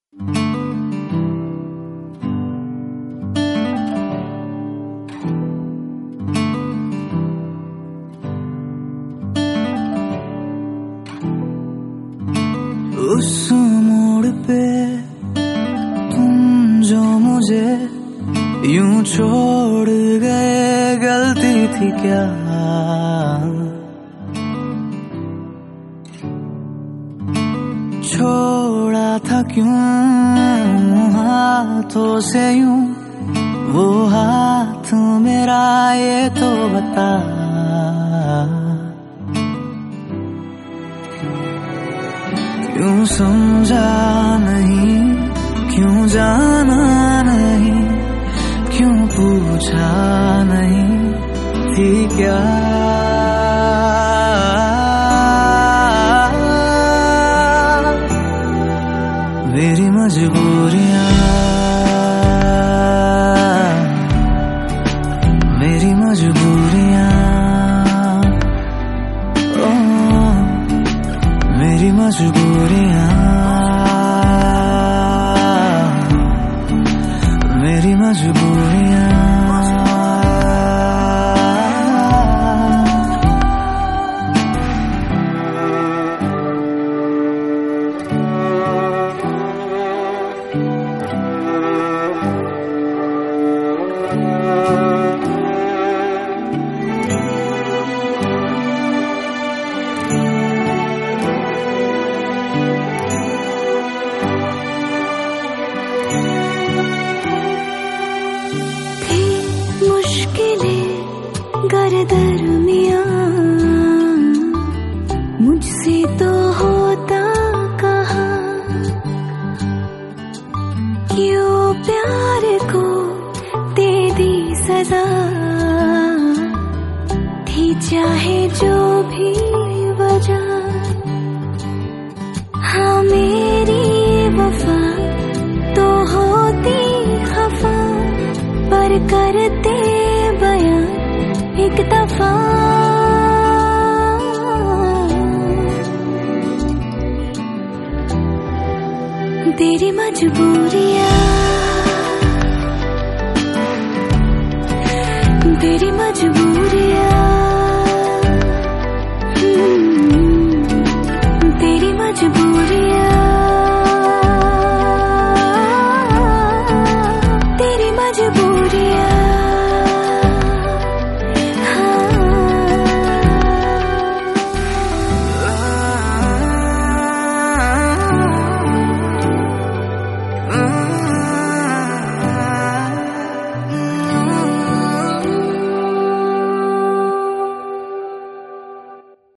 उस मोड़ पे तुम जो मुझे यूं छोड़ गए, गलती थी क्या? छोड़ा था क्यों हाथों से यूं वो हाथ मेरा, ये तो बता। क्यों समझा नहीं, क्यों जाना नहीं, क्यों पूछा नहीं थी क्या? मेरी मजबूरियां, मेरी मजबूरियां, ओ मेरी मजबूरियां, मेरी मजबूरियां। गर दरमियां मुझसे तो होता कहा, क्यों प्यार को दे दी सजा, थी चाहे जो भी वजह। हाँ मेरी वफा तो होती खफा, पर करते बयां एक दफा। तेरी मजबूरियां, तेरी मजबूरियां।